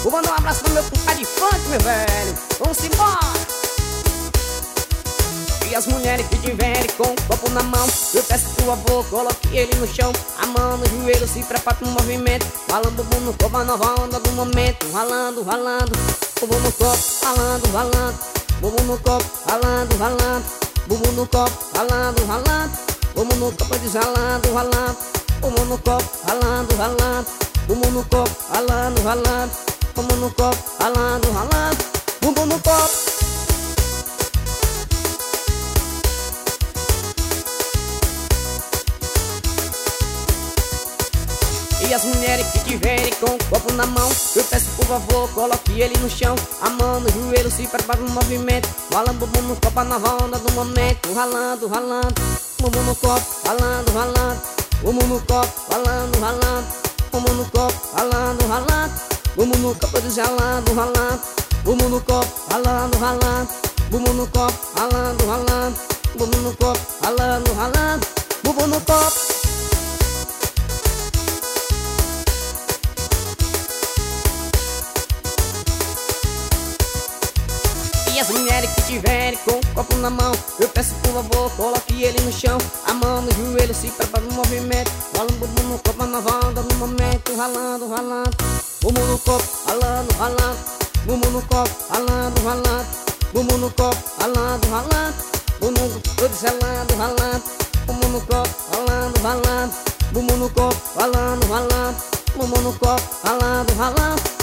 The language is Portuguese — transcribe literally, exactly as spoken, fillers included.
Vou mandar um abraço pro meu compadre funk, meu velho. Vamos embora. E as mulheres que tiverem com o copo na mão, eu peço pro avô, coloque ele no chão. A mão no joelho, se prepara pro movimento. Ralando bumbum no copo, a nova onda do momento. Ralando, ralando, bumbum no copo. Ralando, ralando, bumbum no copo. Ralando, ralando, bumbum no copo. Ralando, ralando, bumbum no copo. Diz ralando, ralando, bumbum no copo. Ralando, ralando, bumbum no copo. Ralando, ralando, bumbum no copo. Ralando, ralando, bumbum no copo. E as mulheres que tiverem com o copo na mão, eu peço por favor, coloque ele no chão. A mão no joelho, se prepara no movimento. Ralando bumbum no copo, a nova onda do momento. Ralando, ralando, bumbum no copo. Ralando, ralando, bumbum no copo. Ralando, ralando, bumbum no copo. Ralando, ralando, bumbum no copo. Diz ralando, ralando, bumbum no copo. Ralando, ralando, bumbum no copo. Ralando, ralando, bumbum no copo. Ralando, ralando, bumbum no copo. E as mulheres que tiverem com o copo na mão, eu peço por favor, coloque ele no chão. A mão no joelho, se prepara no movimento. Ralando bumbum no copo, a nova onda no momento. Ralando, ralando, bumbum no copo. Ralando, ralando, bumbum no copo. Ralando, ralando, bumbum no copo. Ralando, ralando, bumbum no copo. Ralando, ralando, bumbum no copo. Ralando, ralando, bumbum no copo. Ralando, ralando, bumbum no copo. Ralando, ralando.